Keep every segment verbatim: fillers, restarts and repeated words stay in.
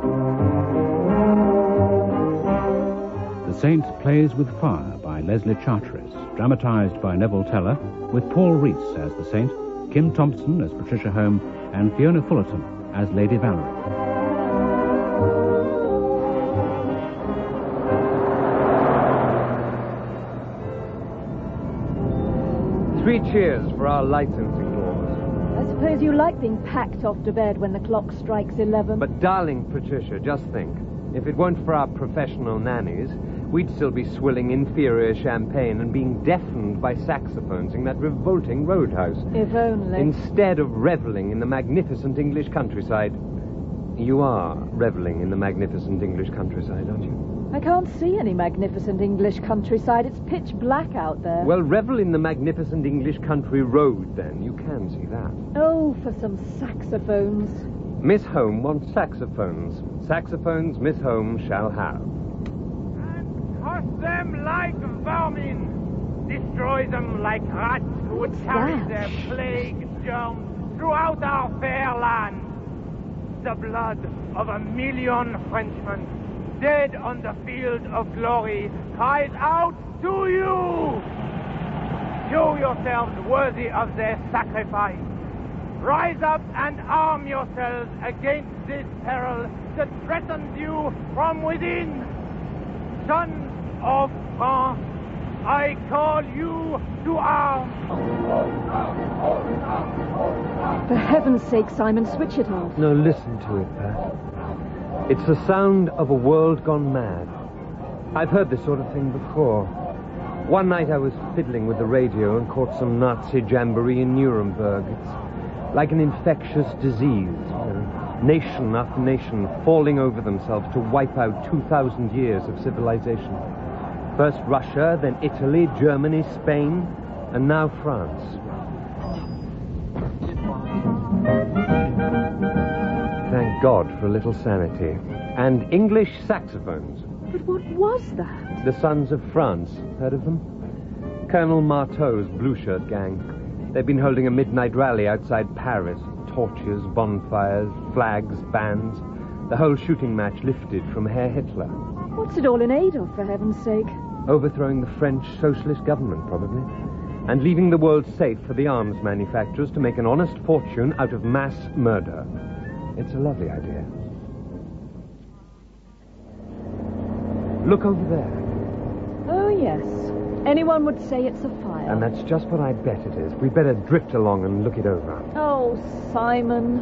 The Saint Plays with Fire by Leslie Charteris, dramatised by Neville Teller, with Paul Rees as the Saint, Kim Thompson as Patricia Home, and Fiona Fullerton as Lady Valerie. Three cheers for our licensing laws. I suppose you like being packed off to bed when the clock strikes eleven. But darling Patricia, just think. If it weren't for our professional nannies, we'd still be swilling inferior champagne and being deafened by saxophones in that revolting roadhouse. If only. Instead of reveling in the magnificent English countryside. You are reveling in the magnificent English countryside, aren't you? I can't see any magnificent English countryside. It's pitch black out there. Well, revel in the magnificent English country road, then. You can see that. Oh, for some saxophones. Miss Home wants saxophones. Saxophones Miss Home shall have. And crush them like vermin. Destroy them like rats who would carry that? their plague germs throughout our fair land. The blood of a million Frenchmen dead on the field of glory cries out to you. Show yourselves worthy of their sacrifice. Rise up and arm yourselves against this peril that threatens you from within. Sons of France, I call you to arms. For heaven's sake, Simon, switch it off. No, listen to it, Pat. It's the sound of a world gone mad. I've heard this sort of thing before. One night I was fiddling with the radio and caught some Nazi jamboree in Nuremberg. It's like an infectious disease. You know, nation after nation falling over themselves to wipe out two thousand years of civilization. First Russia, then Italy, Germany, Spain, and now France. Thank God for a little sanity. And English saxophones. But what was that? The Sons of France. Heard of them? Colonel Marteau's Blue Shirt gang. They've been holding a midnight rally outside Paris. Torches, bonfires, flags, bands. The whole shooting match lifted from Herr Hitler. What's it all in aid of, for heaven's sake? Overthrowing the French socialist government, probably. And leaving the world safe for the arms manufacturers to make an honest fortune out of mass murder. It's a lovely idea. Look over there. Oh, yes. Anyone would say it's a fire. And that's just what I bet it is. We'd better drift along and look it over. Oh, Simon.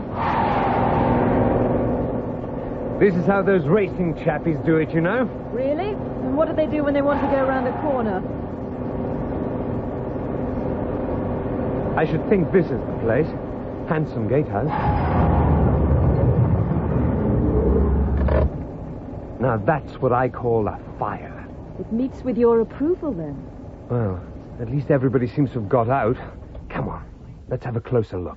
This is how those racing chappies do it, you know. Really? And what do they do when they want to go around a corner? I should think this is the place. Handsome gatehouse. Now that's what I call a fire. It meets with your approval, then. Well, at least everybody seems to have got out. Come on, let's have a closer look.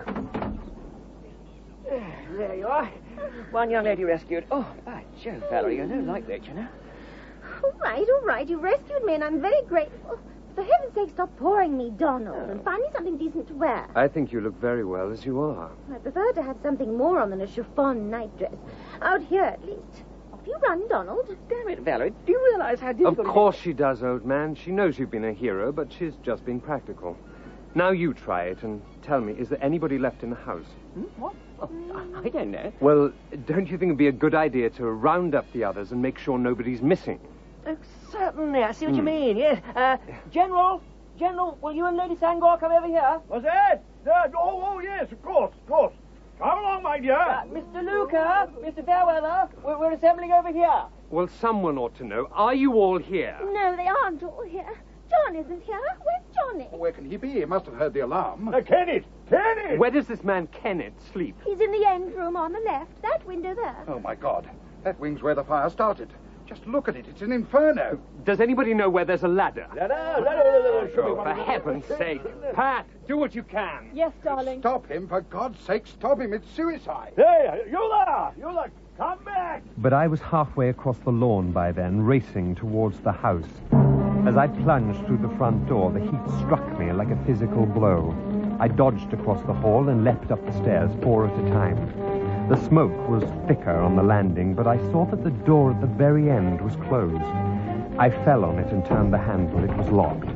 There you are. One young lady rescued. Oh, by Jove, Valerie, you're no lightweight, you know. All right, all right. You rescued me, and I'm very grateful. For heaven's sake, stop pouring me, Donald, and find me something decent to wear. I think you look very well as you are. I prefer to have something more on than a chiffon nightdress. Out here, at least. Off you run, Donald. Damn it, Valerie. Do you realize how difficult Of course she does, old man. She knows you've been a hero, but she's just been practical. Now you try it and tell me, is there anybody left in the house? Hmm? What? Oh, I don't know. Well, don't you think it'd be a good idea to round up the others and make sure nobody's missing? Oh, certainly. I see what you mean, yes. Uh, General, General, will you and Lady Sangor come over here? What's that? Uh, oh, oh, yes, of course, of course. Come along, my dear. Uh, Mister Luca, Mister Fairweather, we're, we're assembling over here. Well, someone ought to know. Are you all here? No, they aren't all here. John isn't here. Where's Johnny? Where can he be? He must have heard the alarm. Uh, Kenneth! Kenneth! Where does this man Kenneth sleep? He's in the end room on the left. That window there. Oh, my God. That wing's where the fire started. Just look at it. It's an inferno. Does anybody know where there's a ladder? Ladder, ladder, ladder, ladder. Oh, for heaven's sake. Pat, do what you can. Yes, darling. Stop him. For God's sake, stop him. It's suicide. Hey, you there! You there! Come back! But I was halfway across the lawn by then, racing towards the house. As I plunged through the front door, the heat struck me like a physical blow. I dodged across the hall and leapt up the stairs, four at a time. The smoke was thicker on the landing, but I saw that the door at the very end was closed. I fell on it and turned the handle. It was locked.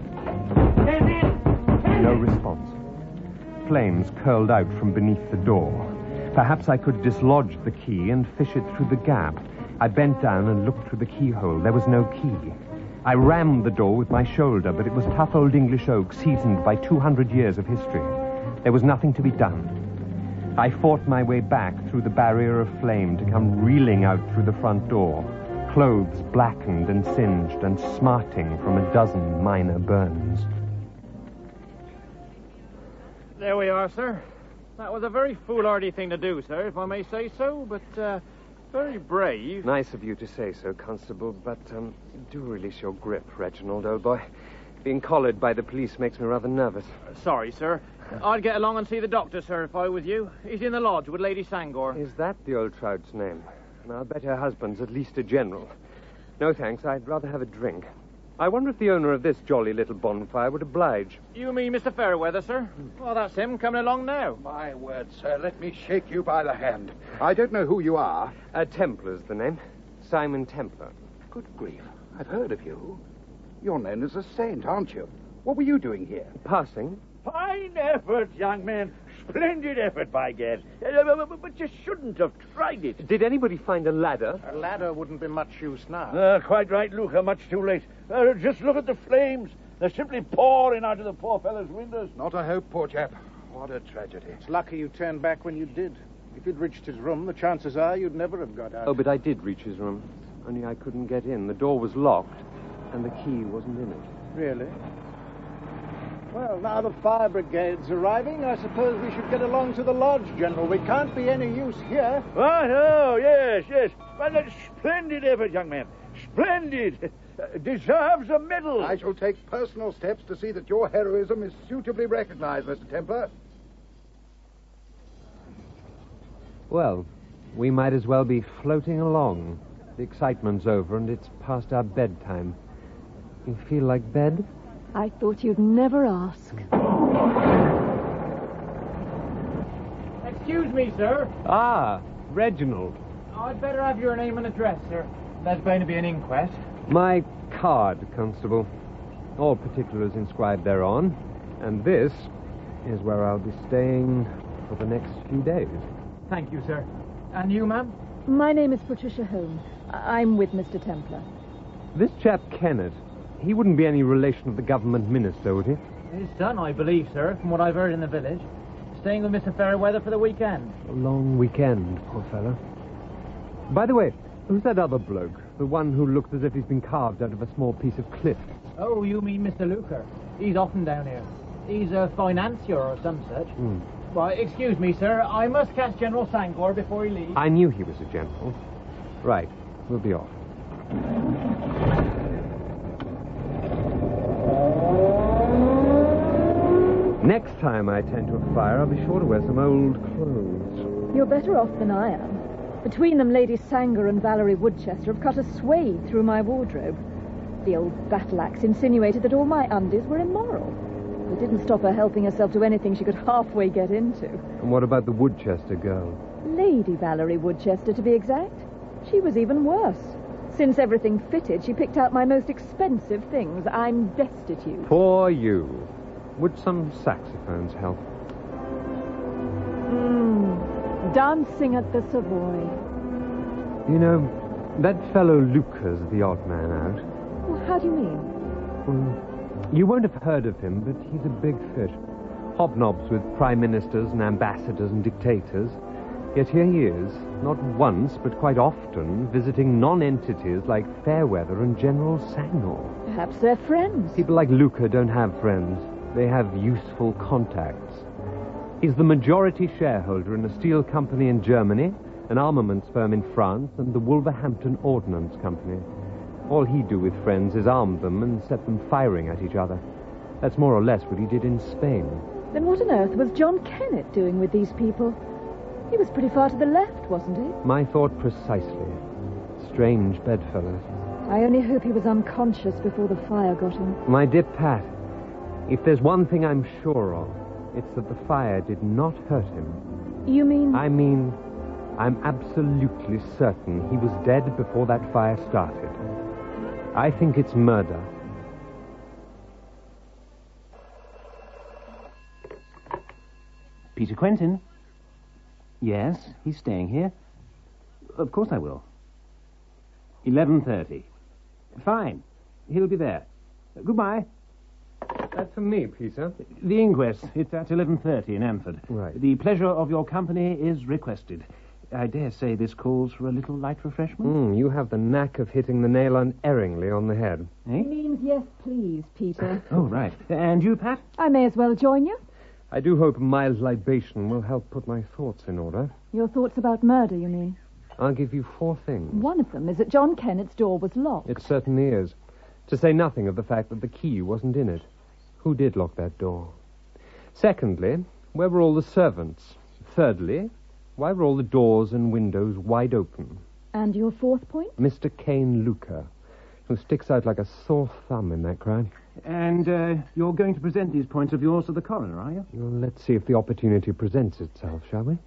No response. Flames curled out from beneath the door. Perhaps I could dislodge the key and fish it through the gap. I bent down and looked through the keyhole. There was no key. I rammed the door with my shoulder, but it was tough old English oak, seasoned by two hundred years of history. There was nothing to be done. I fought my way back through the barrier of flame to come reeling out through the front door, clothes blackened and singed and smarting from a dozen minor burns. There we are, sir. That was a very foolhardy thing to do, sir, if I may say so, but, uh, very brave. Nice of you to say so, Constable, but, um, do release your grip, Reginald, old boy. Being collared by the police makes me rather nervous. Uh, sorry, sir. I'd get along and see the doctor, sir, if I was you. He's in the lodge with Lady Sangor. Is that the old trout's name? And I'll bet her husband's at least a general. No, thanks. I'd rather have a drink. I wonder if the owner of this jolly little bonfire would oblige. You mean Mister Fairweather, sir? Well, that's him coming along now. My word, sir, let me shake you by the hand. I don't know who you are. Uh, Templar's the name. Simon Templar. Good grief. I've heard of you. You're known as a saint, aren't you? What were you doing here? Passing. Fine effort, young man. Splendid effort, by gad. Uh, but you shouldn't have tried it. Did anybody find a ladder? A ladder wouldn't be much use now. Uh, quite right, Luca. Much too late. Uh, just look at the flames. They're simply pouring out of the poor fellow's windows. Not a hope, poor chap. What a tragedy. It's lucky you turned back when you did. If you'd reached his room, the chances are you'd never have got out. Oh, but I did reach his room. Only I couldn't get in. The door was locked, and the key wasn't in it. Really? Well, now the fire brigade's arriving, I suppose we should get along to the lodge, General. We can't be any use here. Oh, no, yes, yes. Well, that's splendid effort, young man. Splendid. Uh, deserves a medal. I shall take personal steps to see that your heroism is suitably recognized, Mister Templar. Well, we might as well be floating along. The excitement's over, and it's past our bedtime. You feel like bed? I thought you'd never ask. Excuse me, sir. Ah, Reginald. I'd better have your name and address, sir. There's going to be an inquest. My card, Constable. All particulars inscribed thereon. And this is where I'll be staying for the next few days. Thank you, sir. And you, ma'am? My name is Patricia Holmes. I- I'm with Mister Templar. This chap, Kennett, he wouldn't be any relation of the government minister, would he? His son, I believe, sir, from what I've heard in the village. Staying with Mister Fairweather for the weekend. A long weekend, poor fellow. By the way, who's that other bloke? The one who looks as if he's been carved out of a small piece of cliff. Oh, you mean Mister Luker? He's often down here. He's a financier or some such. Hmm. Well, excuse me, sir. I must catch General Sangor before he leaves. I knew he was a general. Right, we'll be off. Next time I tend to a fire, I'll be sure to wear some old clothes. You're better off than I am. Between them, Lady Sanger and Valerie Woodchester have cut a swathe through my wardrobe. The old battle-axe insinuated that all my undies were immoral. It didn't stop her helping herself to anything she could halfway get into. And what about the Woodchester girl? Lady Valerie Woodchester, to be exact. She was even worse. Since everything fitted, she picked out my most expensive things. I'm destitute. Poor you. Would some saxophones help? Hmm. Dancing at the Savoy. You know, that fellow Luca's the odd man out. Well, how do you mean? Well, you won't have heard of him, but he's a big fish. Hobnobs with prime ministers and ambassadors and dictators. Yet here he is, not once, but quite often, visiting non-entities like Fairweather and General Sangor. Perhaps they're friends. People like Luca don't have friends. They have useful contacts. He's the majority shareholder in a steel company in Germany, an armaments firm in France, and the Wolverhampton Ordnance Company. All he'd do with friends is arm them and set them firing at each other. That's more or less what he did in Spain. Then what on earth was John Kennett doing with these people? He was pretty far to the left, wasn't he? My thought precisely. Strange bedfellows. I only hope he was unconscious before the fire got him. My dear Pat, if there's one thing I'm sure of, it's that the fire did not hurt him. You mean... I mean, I'm absolutely certain he was dead before that fire started. I think it's murder. Peter Quentin? Yes, he's staying here. Of course I will. eleven thirty. Fine. He'll be there. Goodbye. That's for me, Peter. The inquest. It's at eleven thirty in Amford. Right. The pleasure of your company is requested. I dare say this calls for a little light refreshment. Mm, you have the knack of hitting the nail unerringly on the head. Eh? Means yes, please, Peter. Oh, right. And you, Pat? I may as well join you. I do hope a mild libation will help put my thoughts in order. Your thoughts about murder, you mean? I'll give you four things. One of them is that John Kennett's door was locked. It certainly is. To say nothing of the fact that the key wasn't in it. Who did lock that door? Secondly, where were all the servants? Thirdly, why were all the doors and windows wide open? And your fourth point? Mister Kane Luker, who sticks out like a sore thumb in that crime. And uh, you're going to present these points of yours to the coroner, are you? Well, let's see if the opportunity presents itself, shall we?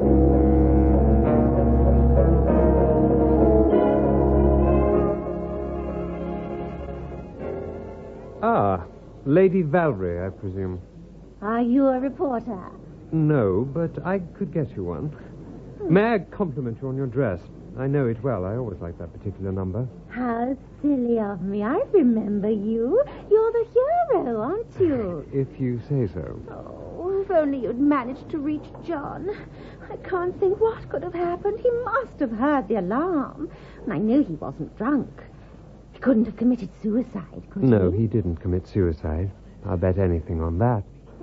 Ah, Lady Valerie, I presume. Are you a reporter? No, but I could get you one. May I compliment you on your dress? I know it well. I always like that particular number. How silly of me. I remember you. You're the hero, aren't you? If you say so. Oh, if only you'd managed to reach John. I can't think what could have happened. He must have heard the alarm. And I know he wasn't drunk. He couldn't have committed suicide, could No, he? he didn't commit suicide. I'll bet anything on that.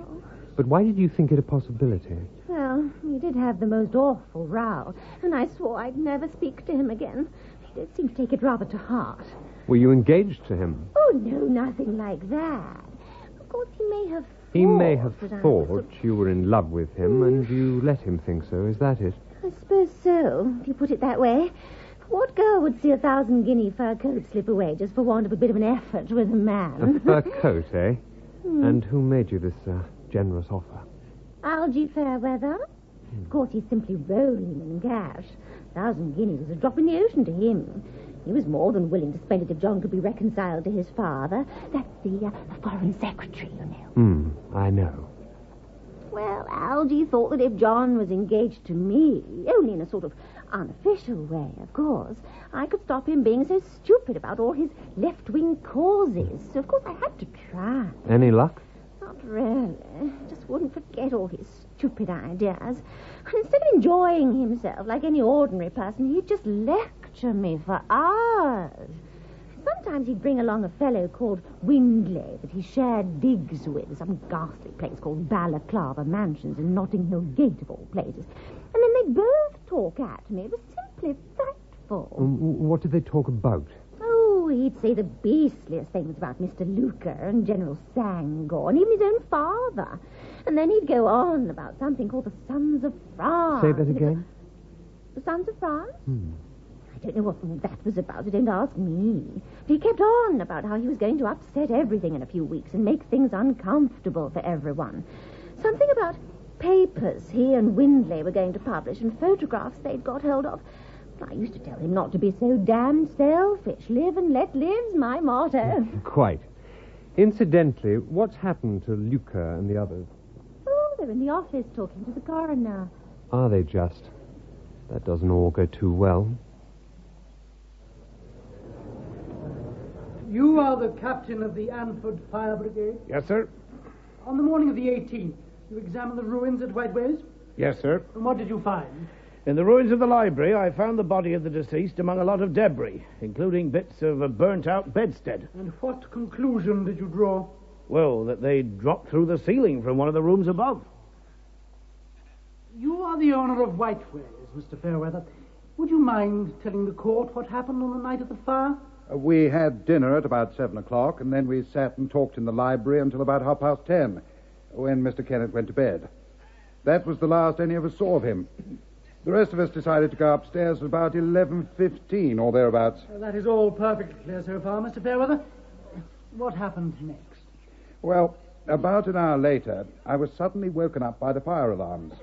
But why did you think it a possibility? Well, he did have the most awful row, and I swore I'd never speak to him again. He did seem to take it rather to heart. Were you engaged to him? Oh, no, nothing like that. Of course, he may have thought... He may have that I thought was- you were in love with him, and you let him think so. Is that it? I suppose so, if you put it that way. What girl would see a thousand guinea fur coat slip away just for want of a bit of an effort with a man? A fur coat, eh? And who made you this uh, generous offer? Algy Fairweather. Of course, he's simply rolling in cash. A thousand guineas was a drop in the ocean to him. He was more than willing to spend it if John could be reconciled to his father. That's the, uh, the foreign secretary, you know. Hmm, I know. Well, Algy thought that if John was engaged to me, only in a sort of unofficial way, of course, I could stop him being so stupid about all his left-wing causes. So, of course, I had to try. Any luck? Not really. Just wouldn't forget all his stupid ideas. And instead of enjoying himself like any ordinary person, he'd just lecture me for hours. Sometimes he'd bring along a fellow called Windley that he shared digs with, some ghastly place called Balaclava Mansions in Notting Hill Gate, of all places. And then they'd both talk at me. It was simply frightful. Um, what did they talk about? Oh, he'd say the beastliest things about Mister Luker and General Sangor and even his own father. And then he'd go on about something called the Sons of France. Say that again? The Sons of France? Hmm. I don't know what that was about, so don't ask me. But he kept on about how he was going to upset everything in a few weeks and make things uncomfortable for everyone. Something about papers he and Windley were going to publish and photographs they'd got hold of. I used to tell him not to be so damned selfish. Live and let live's my motto. Quite. Incidentally, what's happened to Luker and the others? Oh, they're in the office talking to the coroner. Are they just? That doesn't augur too well. You are the captain of the Anford Fire Brigade? Yes, sir. On the morning of the eighteenth, you examined the ruins at Whiteways? Yes, sir. And what did you find? In the ruins of the library, I found the body of the deceased among a lot of debris, including bits of a burnt-out bedstead. And what conclusion did you draw? Well, that they dropped through the ceiling from one of the rooms above. You are the owner of Whiteways, Mister Fairweather. Would you mind telling the court what happened on the night of the fire? Uh, we had dinner at about seven o'clock, and then we sat and talked in the library until about half past ten, when Mister Kennett went to bed. That was the last any of us saw of him. The rest of us decided to go upstairs at about eleven fifteen or thereabouts. Uh, that is all perfectly clear so far, Mister Fairweather. What happened next? Well, about an hour later, I was suddenly woken up by the fire alarms.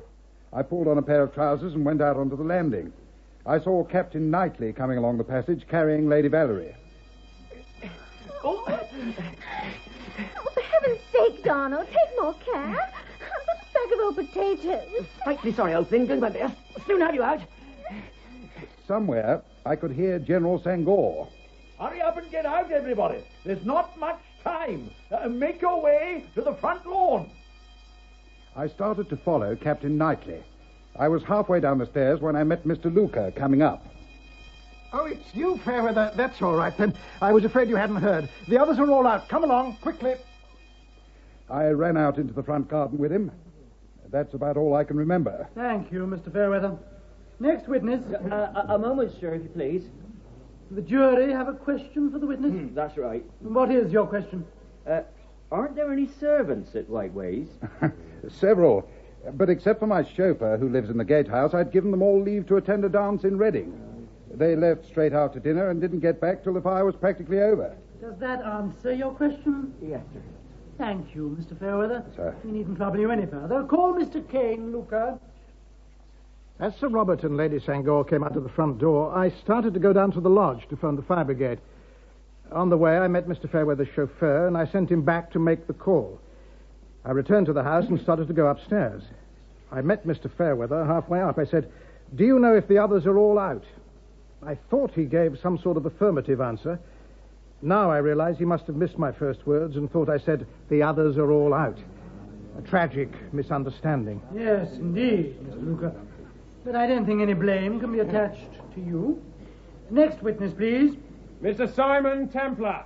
I pulled on a pair of trousers and went out onto the landing. I saw Captain Knightley coming along the passage carrying Lady Valerie. Oh, for heaven's sake, Donald, take more care. I'm just a bag of old potatoes. Frightfully sorry, old thing. Doing my best. Soon have you out. Somewhere, I could hear General Sangor. Hurry up and get out, everybody. There's not much time. Uh, make your way to the front lawn. I started to follow Captain Knightley. I was halfway down the stairs when I met Mister Luca coming up. Oh, it's you, Fairweather. That's all right, then. I was afraid you hadn't heard. The others are all out. Come along, quickly. I ran out into the front garden with him. That's about all I can remember. Thank you, Mister Fairweather. Next witness. Uh, a, a moment, sir, if you please. The jury have a question for the witness? Mm, that's right. What is your question? Uh, aren't there any servants at Whiteways? Several. But except for my chauffeur, who lives in the gatehouse, I'd given them all leave to attend a dance in Reading. They left straight after dinner and didn't get back till the fire was practically over. Does that answer your question? Yes, sir. Thank you, Mister Fairweather. Sir. We needn't trouble you any further. Call Mister Kane, Luca. As Sir Robert and Lady Sangor came out of the front door, I started to go down to the lodge to phone the fire brigade. On the way, I met Mister Fairweather's chauffeur, and I sent him back to make the call. I returned to the house and started to go upstairs. I met Mister Fairweather halfway up. I said, "Do you know if the others are all out?" I thought he gave some sort of affirmative answer. Now I realize he must have missed my first words and thought I said, "The others are all out." A tragic misunderstanding. Yes, indeed, Mister Luca. But I don't think any blame can be attached to you. Next witness, please. Mister Simon Templar.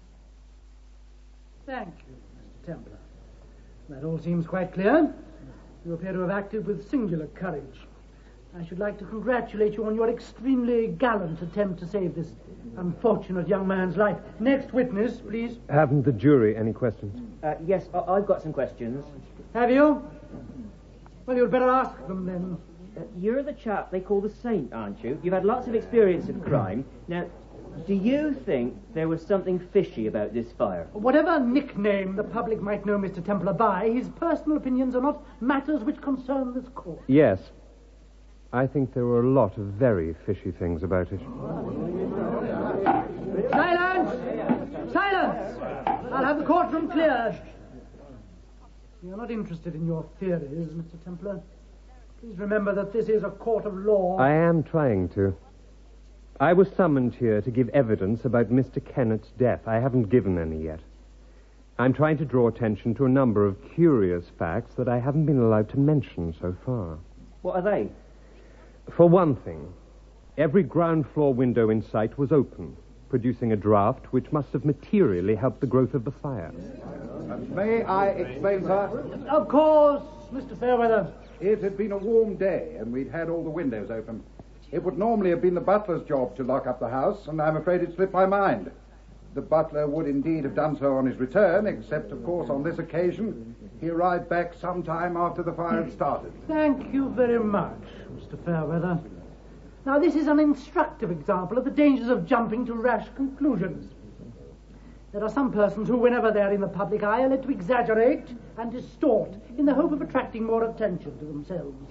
Thank you, Mister Templar. That all seems quite clear. You appear to have acted with singular courage. I should like to congratulate you on your extremely gallant attempt to save this unfortunate young man's life. Next witness, please. Haven't the jury any questions? Uh, yes, I- I've got some questions. Have you? Well, you'd better ask them then. Uh, you're the chap they call the Saint, aren't you? You've had lots of experience of crime. Now, do you think there was something fishy about this fire? Whatever nickname the public might know Mister Templar by, his personal opinions are not matters which concern this court. Yes. I think there were a lot of very fishy things about it. Silence! Silence! I'll have the courtroom cleared. We are not interested in your theories, Mister Templar. Please remember that this is a court of law. I am trying to. I was summoned here to give evidence about Mister Kennett's death. I haven't given any yet. I'm trying to draw attention to a number of curious facts that I haven't been allowed to mention so far. What are they? For one thing, every ground floor window in sight was open, producing a draft which must have materially helped the growth of the fire. May I explain, sir? Of course, Mister Fairweather. It had been a warm day, and we'd had all the windows open. It would normally have been the butler's job to lock up the house, and I'm afraid it slipped my mind. The butler would indeed have done so on his return, except, of course, on this occasion, he arrived back some time after the fire had started. Thank you very much, Mister Fairweather. Now, this is an instructive example of the dangers of jumping to rash conclusions. There are some persons who, whenever they're in the public eye, are led to exaggerate and distort in the hope of attracting more attention to themselves.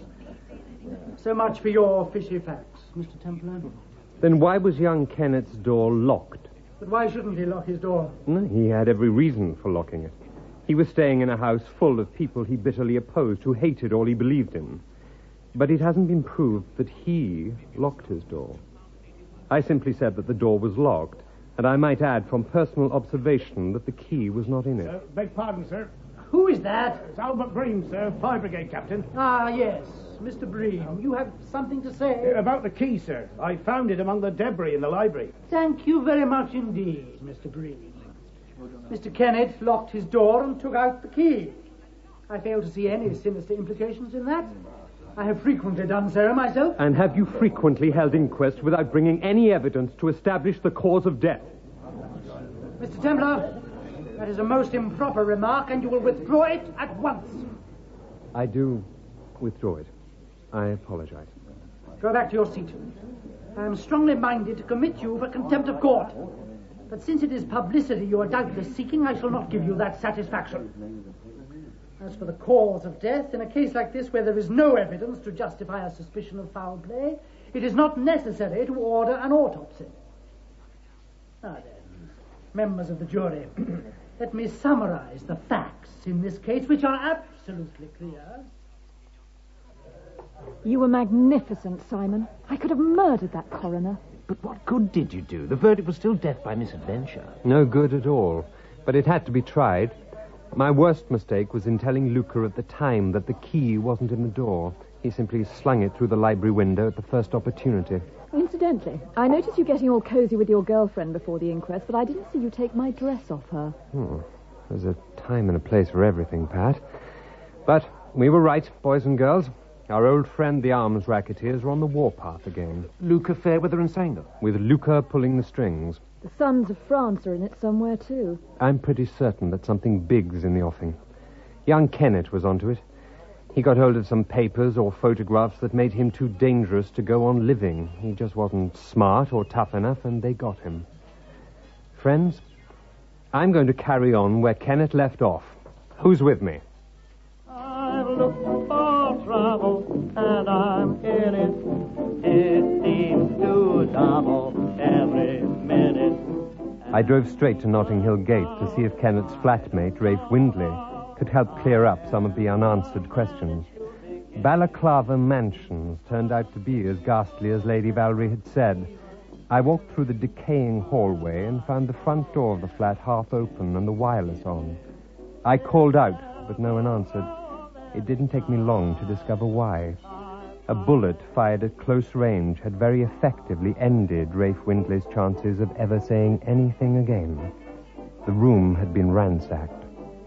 So much for your fishy facts, Mister Templar. Then why was young Kennett's door locked? But why shouldn't he lock his door? He had every reason for locking it. He was staying in a house full of people he bitterly opposed, who hated all he believed in. But it hasn't been proved that he locked his door. I simply said that the door was locked, and I might add from personal observation that the key was not in it. Uh, beg pardon, sir. Who is that? It's Albert Bream, sir, Fire Brigade Captain. Ah, yes, Mister Bream. You have something to say? Uh, about the key, sir. I found it among the debris in the library. Thank you very much indeed, Mister Bream. Mister Kennett locked his door and took out the key. I fail to see any sinister implications in that. I have frequently done so myself. And have you frequently held inquest without bringing any evidence to establish the cause of death? Mister Templar, that is a most improper remark, and you will withdraw it at once. I do withdraw it. I apologize. Go back to your seat. I am strongly minded to commit you for contempt of court. But since it is publicity you are doubtless seeking, I shall not give you that satisfaction. As for the cause of death, in a case like this where there is no evidence to justify a suspicion of foul play, it is not necessary to order an autopsy. Now then, members of the jury, let me summarize the facts in this case, which are absolutely clear. You were magnificent, Simon. I could have murdered that coroner. But what good did you do? The verdict was still death by misadventure. No good at all. But it had to be tried. My worst mistake was in telling Luca at the time that the key wasn't in the door. He simply slung it through the library window at the first opportunity. Incidentally, I noticed you getting all cozy with your girlfriend before the inquest, but I didn't see you take my dress off her. Hmm. There's a time and a place for everything, Pat. But we were right, boys and girls. Our old friend, the arms racketeers, are on the warpath again. Luca Fairweather and Sanger. With Luca pulling the strings. The Sons of France are in it somewhere, too. I'm pretty certain that something big's in the offing. Young Kennett was onto it. He got hold of some papers or photographs that made him too dangerous to go on living. He just wasn't smart or tough enough, and they got him. Friends, I'm going to carry on where Kennett left off. Who's with me? I've looked for trouble, and I'm in it. It seems to double every minute. I drove straight to Notting Hill Gate to see if Kennett's flatmate, Rafe Windley, could help clear up some of the unanswered questions. Balaclava Mansions turned out to be as ghastly as Lady Valerie had said. I walked through the decaying hallway and found the front door of the flat half open and the wireless on. I called out, but no one answered. It didn't take me long to discover why. A bullet fired at close range had very effectively ended Rafe Windley's chances of ever saying anything again. The room had been ransacked.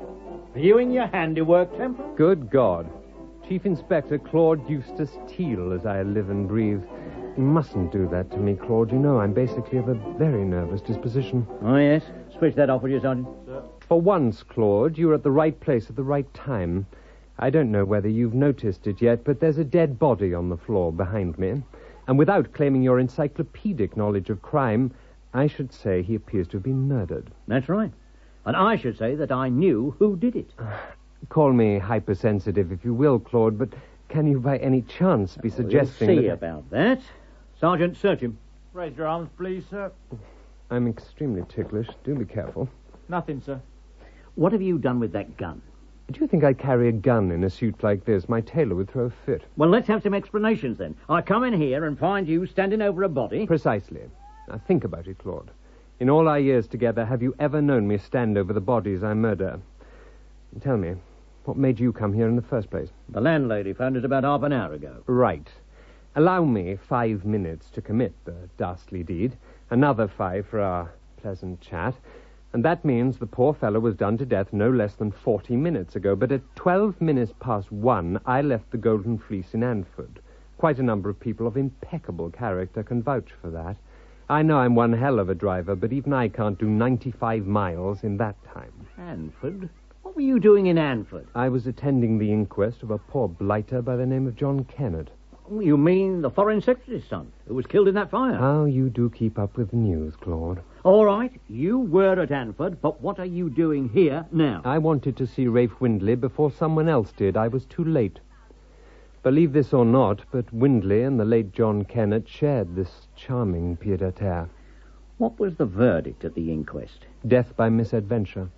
Viewing your handiwork, Temple? Good God. Chief Inspector Claude Eustace Teal, as I live and breathe. You mustn't do that to me, Claude. You know I'm basically of a very nervous disposition. Oh, yes. Switch that off with you, Sergeant. Sir. For once, Claude, you're at the right place at the right time. I don't know whether you've noticed it yet, but there's a dead body on the floor behind me. And without claiming your encyclopedic knowledge of crime, I should say he appears to have been murdered. That's right. And I should say that I knew who did it. Call me hypersensitive if you will, Claude, but can you by any chance be suggesting We'll see that... about that. Sergeant, search him. Raise your arms, please, sir. I'm extremely ticklish. Do be careful. Nothing, sir. What have you done with that gun? Do you think I'd carry a gun in a suit like this? My tailor would throw a fit. Well, let's have some explanations, then. I come in here and find you standing over a body. Precisely. Now, think about it, Claude. In all our years together, have you ever known me stand over the bodies I murder? Tell me, what made you come here in the first place? The landlady found it about half an hour ago. Right. Allow me five minutes to commit the dastardly deed, another five for our pleasant chat, and that means the poor fellow was done to death no less than forty minutes ago. But at twelve minutes past one, I left the Golden Fleece in Anford. Quite a number of people of impeccable character can vouch for that. I know I'm one hell of a driver, but even I can't do ninety-five miles in that time. Anford? What were you doing in Anford? I was attending the inquest of a poor blighter by the name of John Kennett. You mean the Foreign Secretary's son, who was killed in that fire? How you do keep up with the news, Claude. All right, you were at Anford, but what are you doing here now? I wanted to see Rafe Windley before someone else did. I was too late. Believe this or not, but Windley and the late John Kennett shared this charming pied-à-terre. What was the verdict at the inquest? Death by misadventure.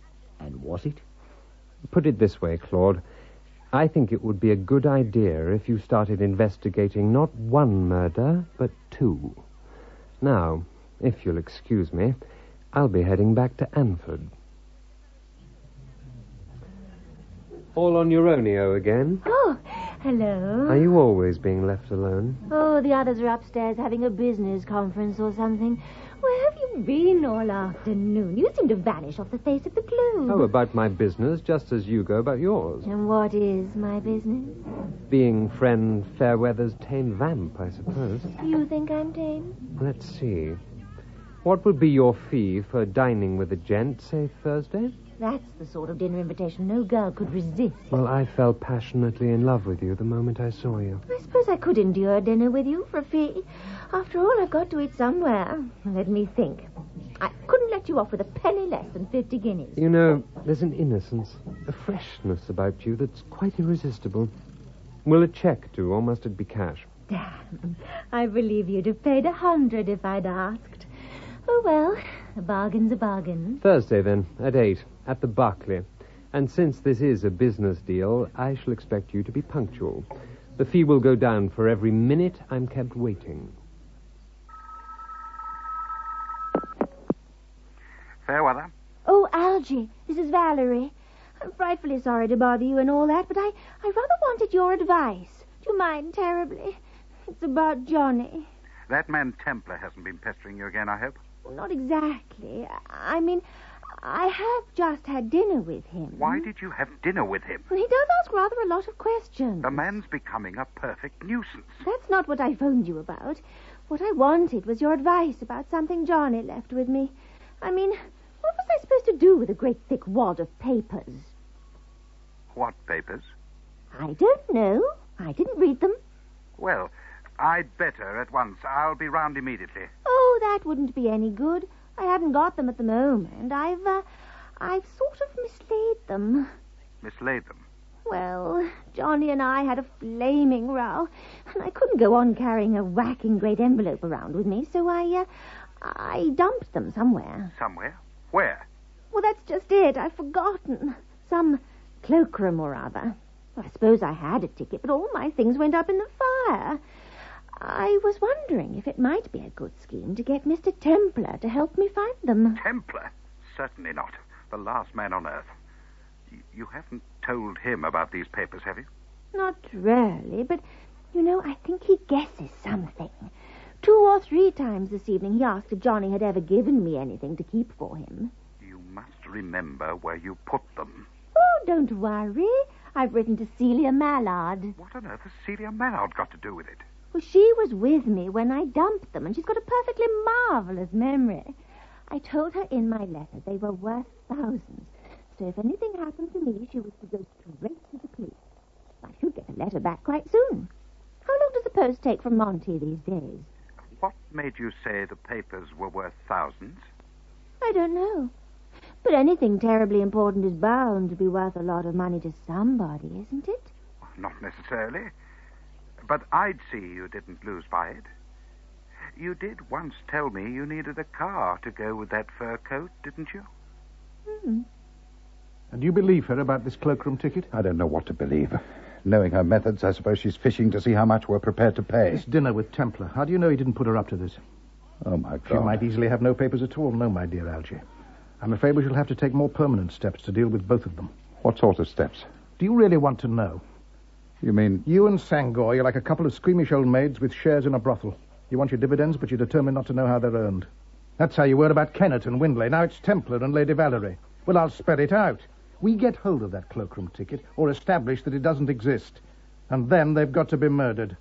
And was it? Put it this way, Claude. I think it would be a good idea if you started investigating not one murder, but two. Now, if you'll excuse me, I'll be heading back to Anford. All on your own-io again? Oh, hello. Are you always being left alone? Oh, the others are upstairs having a business conference or something. Where have you been all afternoon? You seem to vanish off the face of the globe. Oh, about my business, just as you go about yours. And what is my business? Being friend Fairweather's tame vamp, I suppose. You think I'm tame? Let's see. What would be your fee for dining with a gent, say, Thursday? That's the sort of dinner invitation no girl could resist. Well, I fell passionately in love with you the moment I saw you. I suppose I could endure dinner with you for a fee. After all, I've got to eat somewhere. Let me think. I couldn't let let you off with a penny less than fifty guineas. You know, there's an innocence, a freshness about you that's quite irresistible. Will a cheque do, or must it be cash? Damn, I believe you'd have paid a hundred if I'd asked. Oh, well, a bargain's a bargain. Thursday, then, at eight, at the Berkeley. And since this is a business deal, I shall expect you to be punctual. The fee will go down for every minute I'm kept waiting. Fairweather? Oh, Algy, this is Valerie. I'm frightfully sorry to bother you and all that, but I, I rather wanted your advice. Do you mind terribly? It's about Johnny. That man Templar hasn't been pestering you again, I hope? Well, not exactly. I mean, I have just had dinner with him. Why did you have dinner with him? Well, he does ask rather a lot of questions. The man's becoming a perfect nuisance. That's not what I phoned you about. What I wanted was your advice about something Johnny left with me. I mean, what was I supposed to do with a great thick wad of papers? What papers? I don't know. I didn't read them. Well, I'd better at once. I'll be round immediately. Oh, that wouldn't be any good. I haven't got them at the moment. I've, uh, I've sort of mislaid them. Mislaid them? Well, Johnny and I had a flaming row, and I couldn't go on carrying a whacking great envelope around with me, so I, uh, I dumped them somewhere. Somewhere? Where? Well, that's just it. I've forgotten. Some cloakroom or other. I suppose I had a ticket, but all my things went up in the fire. I was wondering if it might be a good scheme to get Mister Templar to help me find them. Templar? Certainly not. The last man on earth. Y- you haven't told him about these papers, have you? Not really, but, you know, I think he guesses something. Two or three times this evening he asked if Johnny had ever given me anything to keep for him. You must remember where you put them. Oh, don't worry. I've written to Celia Mallard. What on earth has Celia Mallard got to do with it? Well, she was with me when I dumped them, and she's got a perfectly marvelous memory. I told her in my letter they were worth thousands, so if anything happened to me, she was to go straight to the police. I should get a letter back quite soon. How long does the post take from Monty these days? What made you say the papers were worth thousands? I don't know. But anything terribly important is bound to be worth a lot of money to somebody, isn't it? Not necessarily. But I'd see you didn't lose by it. You did once tell me you needed a car to go with that fur coat, didn't you? Hmm. And you believe her about this cloakroom ticket? I don't know what to believe. Knowing her methods, I suppose she's fishing to see how much we're prepared to pay. This dinner with Templar. How do you know he didn't put her up to this? Oh, my God. She might easily have no papers at all. No, my dear Algy. I'm afraid we shall have to take more permanent steps to deal with both of them. What sort of steps? Do you really want to know? You mean... You and Sangor, you're like a couple of squeamish old maids with shares in a brothel. You want your dividends, but you're determined not to know how they're earned. That's how you were about Kennett and Windley. Now it's Templar and Lady Valerie. Well, I'll spell it out. We get hold of that cloakroom ticket, or establish that it doesn't exist. And then they've got to be murdered.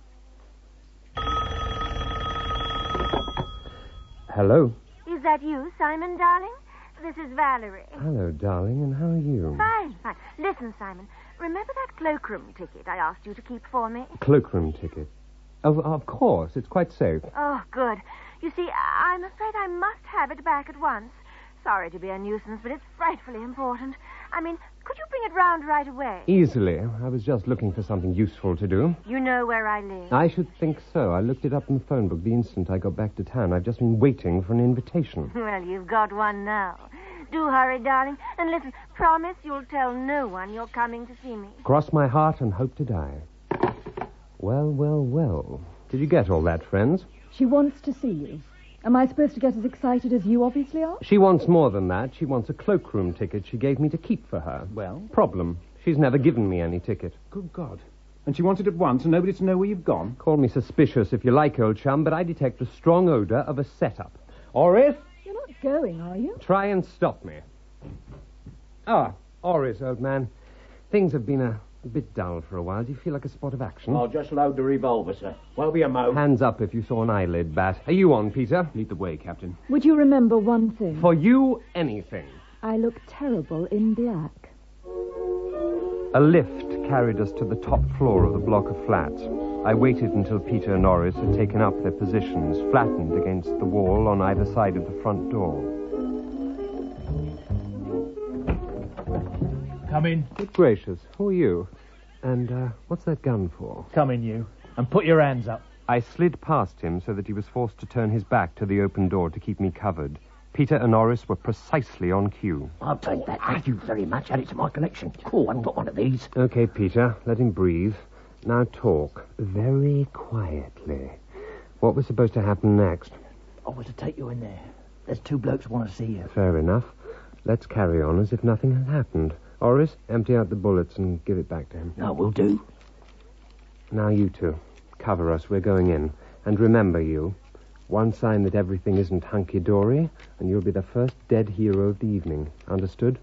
Hello? Is that you, Simon, darling? This is Valerie. Hello, darling, and how are you? Fine, fine. Listen, Simon, remember that cloakroom ticket I asked you to keep for me? Cloakroom ticket. Of, of course, it's quite safe. Oh, good. You see, I'm afraid I must have it back at once. Sorry to be a nuisance, but it's frightfully important. I mean, could you bring it round right away? Easily. I was just looking for something useful to do. You know where I live? I should think so. I looked it up in the phone book the instant I got back to town. I've just been waiting for an invitation. Well, you've got one now. Do hurry, darling. And listen, promise you'll tell no one you're coming to see me. Cross my heart and hope to die. Well, well, well. Did you get all that, friends? She wants to see you. Am I supposed to get as excited as you obviously are? She wants more than that. She wants a cloakroom ticket she gave me to keep for her. Well? Problem. She's never given me any ticket. Good God. And she wants it at once and nobody to know where you've gone? Call me suspicious if you like, old chum, but I detect a strong odor of a setup. Oris? You're not going, are you? Try and stop me. Ah, Oris, old man. Things have been a, a bit dull for a while. Do you feel like a spot of action? I'll just load the revolver, sir. Won't be a mo. Hands up if you saw an eyelid bat. Are you on, Peter? Lead the way, Captain. Would you remember one thing? For you, anything. I look terrible in black. A lift carried us to the top floor of the block of flats. I waited until Peter and Norris had taken up their positions, flattened against the wall on either side of the front door. Come in. Good gracious, who are you? And uh, what's that gun for? Come in, you. And put your hands up. I slid past him so that he was forced to turn his back to the open door to keep me covered. Peter and Horace were precisely on cue. I'll take that. Thank you very much. Add it to my collection. Cool, I haven't got one of these. Okay, Peter, let him breathe. Now talk. Very quietly. What was supposed to happen next? I was to take you in there. There's two blokes want to see you. Fair enough. Let's carry on as if nothing had happened. Horace, empty out the bullets and give it back to him. No, we'll do. Now you two. Cover us. We're going in. And remember, you, one sign that everything isn't hunky-dory, and you'll be the first dead hero of the evening. Understood?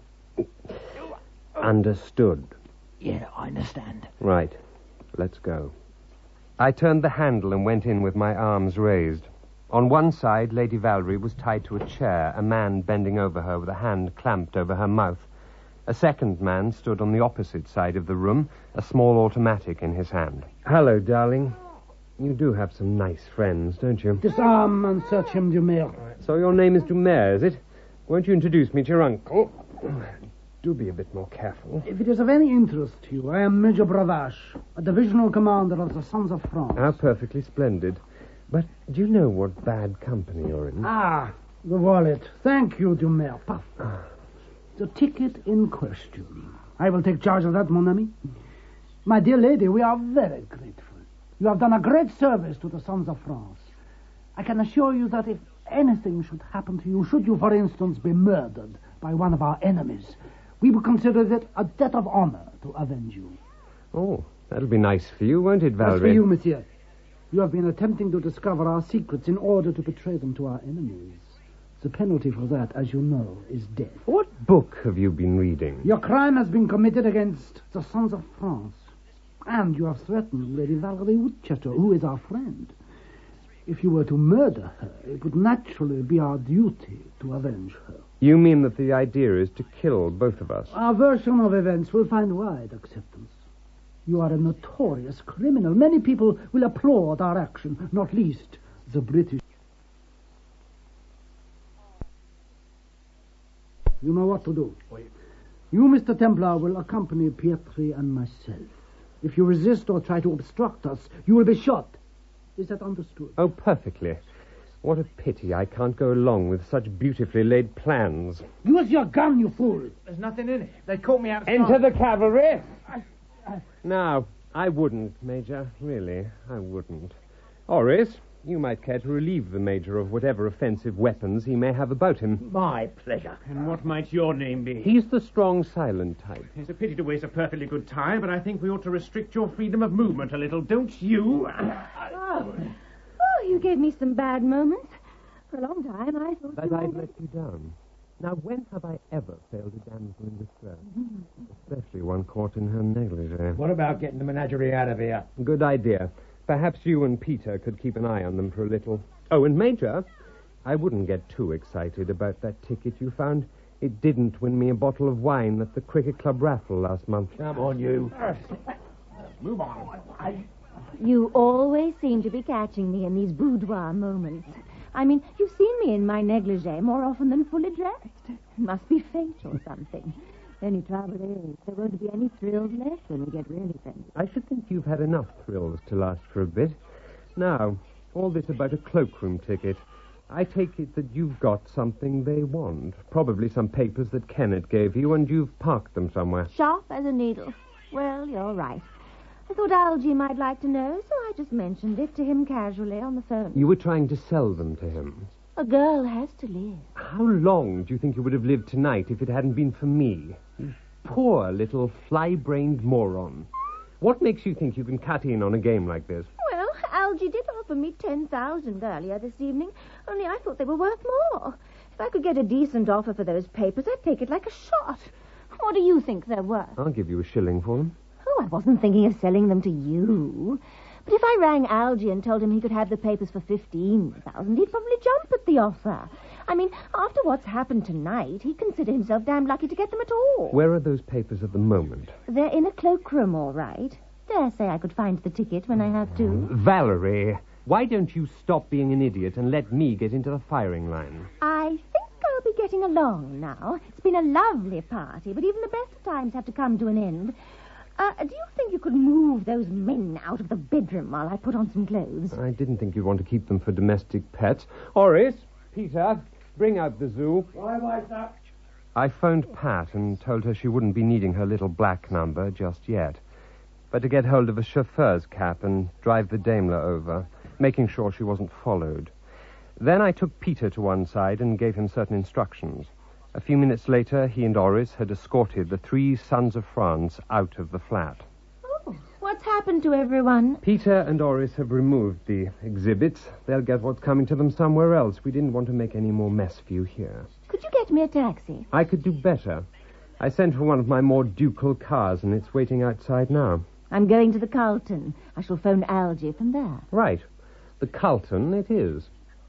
Understood. Yeah, I understand. Right. Let's go. I turned the handle and went in with my arms raised. On one side, Lady Valerie was tied to a chair, a man bending over her with a hand clamped over her mouth. A second man stood on the opposite side of the room, a small automatic in his hand. Hello, darling. You do have some nice friends, don't you? Disarm and search him, Dumer. So your name is Dumer, is it? Won't you introduce me to your uncle? Do be a bit more careful. If it is of any interest to you, I am Major Bravache, a divisional commander of the Sons of France. How perfectly splendid. But do you know what bad company you're in? Ah, the wallet. Thank you, Dumer. Puff. The ticket in question. I will take charge of that, mon ami. My dear lady, we are very grateful. You have done a great service to the Sons of France. I can assure you that if anything should happen to you, should you, for instance, be murdered by one of our enemies, we will consider it a debt of honor to avenge you. Oh, that'll be nice for you, won't it, Valerie? As for you, monsieur, you have been attempting to discover our secrets in order to betray them to our enemies. The penalty for that, as you know, is death. What book have you been reading? Your crime has been committed against the Sons of France. And you have threatened Lady Valerie Woodchester, who is our friend. If you were to murder her, it would naturally be our duty to avenge her. You mean that the idea is to kill both of us? Our version of events will find wide acceptance. You are a notorious criminal. Many people will applaud our action, not least the British. You know what to do. You, Mister Templar, will accompany Pietri and myself. If you resist or try to obstruct us, you will be shot. Is that understood? Oh, perfectly. What a pity I can't go along with such beautifully laid plans. Use your gun, you fool. There's nothing in it. They caught me outside. Enter the cavalry. I, I... No, I wouldn't, Major. Really, I wouldn't. Horace, you might care to relieve the Major of whatever offensive weapons he may have about him. My pleasure. And what might your name be? He's the strong, silent type. It's a pity to waste a perfectly good time, but I think we ought to restrict your freedom of movement a little, don't you? Oh, oh you gave me some bad moments. For a long time, I thought But you I'd had... let you down. Now, when have I ever failed a damsel in distress? Mm-hmm. Especially one caught in her negligee. What about getting the menagerie out of here? Good idea. Perhaps you and Peter could keep an eye on them for a little. Oh, and Major, I wouldn't get too excited about that ticket you found. It didn't win me a bottle of wine at the Cricket Club raffle last month. Come on, you. Move on. I... You always seem to be catching me in these boudoir moments. I mean, you've seen me in my negligee more often than fully dressed. It must be fate or something. The only trouble is, there won't be any thrills left when we get really fancy. I should think you've had enough thrills to last for a bit. Now, all this about a cloakroom ticket. I take it that you've got something they want. Probably some papers that Kenneth gave you, and you've parked them somewhere. Sharp as a needle. Well, you're right. I thought Algy might like to know, so I just mentioned it to him casually on the phone. You were trying to sell them to him. A girl has to live. How long do you think you would have lived tonight if it hadn't been for me? You poor little fly-brained moron. What makes you think you can cut in on a game like this? Well, Algy did offer me ten thousand earlier this evening, only I thought they were worth more. If I could get a decent offer for those papers, I'd take it like a shot. What do you think they're worth? I'll give you a shilling for them. Oh, I wasn't thinking of selling them to you. But if I rang Algy and told him he could have the papers for fifteen thousand, he'd probably jump at the offer. I mean, after what's happened tonight, he'd consider himself damned lucky to get them at all. Where are those papers at the moment? They're in a cloakroom, all right. Dare say I could find the ticket when I have to. Valerie, why don't you stop being an idiot and let me get into the firing line? I think I'll we getting along now? It's been a lovely party, but even the best of times have to come to an end. Uh, do you think you could move those men out of the bedroom while I put on some clothes? I didn't think you'd want to keep them for domestic pets. Horace, Peter, bring out the zoo. Why, why, sir? I phoned Pat and told her she wouldn't be needing her little black number just yet, but to get hold of a chauffeur's cap and drive the Daimler over, making sure she wasn't followed. Then I took Peter to one side and gave him certain instructions. A few minutes later, he and Horace had escorted the three sons of France out of the flat. Oh, what's happened to everyone? Peter and Horace have removed the exhibits. They'll get what's coming to them somewhere else. We didn't want to make any more mess for you here. Could you get me a taxi? I could do better. I sent for one of my more ducal cars, and it's waiting outside now. I'm going to the Carlton. I shall phone Algy from there. Right. The Carlton it is.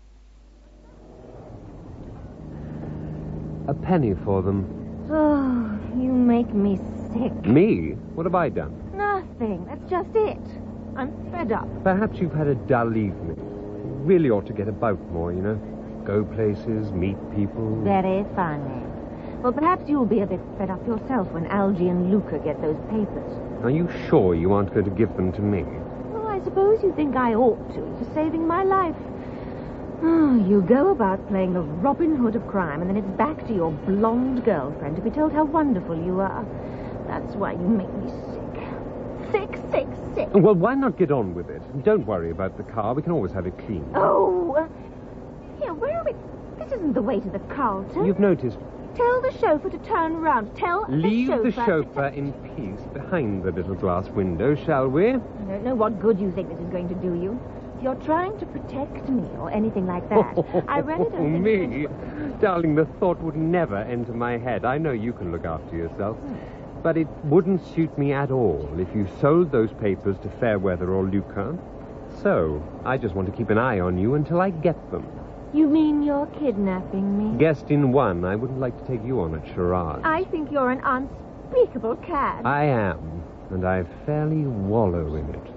A penny for them. Oh, you make me sick. Me? What have I done? Nothing. That's just it. I'm fed up. Perhaps you've had a dull evening. You really ought to get about more, you know. Go places, meet people. Very funny. Well, perhaps you'll be a bit fed up yourself when Algy and Luca get those papers. Are you sure you aren't going to give them to me? Well, I suppose you think I ought to, for saving my life. Oh, you go about playing the Robin Hood of crime, and then it's back to your blonde girlfriend to be told how wonderful you are. That's why you make me sick. Sick, sick, sick. Well, why not get on with it? Don't worry about the car. We can always have it cleaned. Oh, uh, here, where are we? This isn't the way to the Carlton. You've noticed. Tell the chauffeur to turn round. Tell Leave the chauffeur... the chauffeur in peace behind the little glass window, shall we? I don't know what good you think this is going to do you. If you're trying to protect me or anything like that, I really don't think... Me? Darling, the thought would never enter my head. I know you can look after yourself. But it wouldn't suit me at all if you sold those papers to Fairweather or Luca. So, I just want to keep an eye on you until I get them. You mean you're kidnapping me? Guessed in one. I wouldn't like to take you on a charade. I think you're an unspeakable cad. I am, and I fairly wallow in it.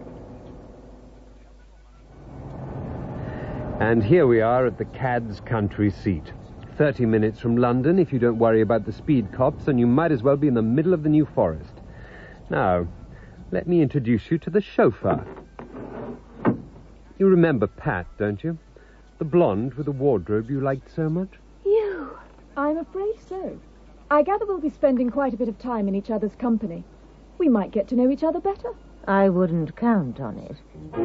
And here we are at the cad's country seat. Thirty minutes from London. If you don't worry about the speed cops, and you might as well be in the middle of the New Forest. Now, let me introduce you to the chauffeur. You remember Pat, don't you? The blonde with the wardrobe you liked so much? You? I'm afraid so. I gather we'll be spending quite a bit of time in each other's company. We might get to know each other better. I wouldn't count on it.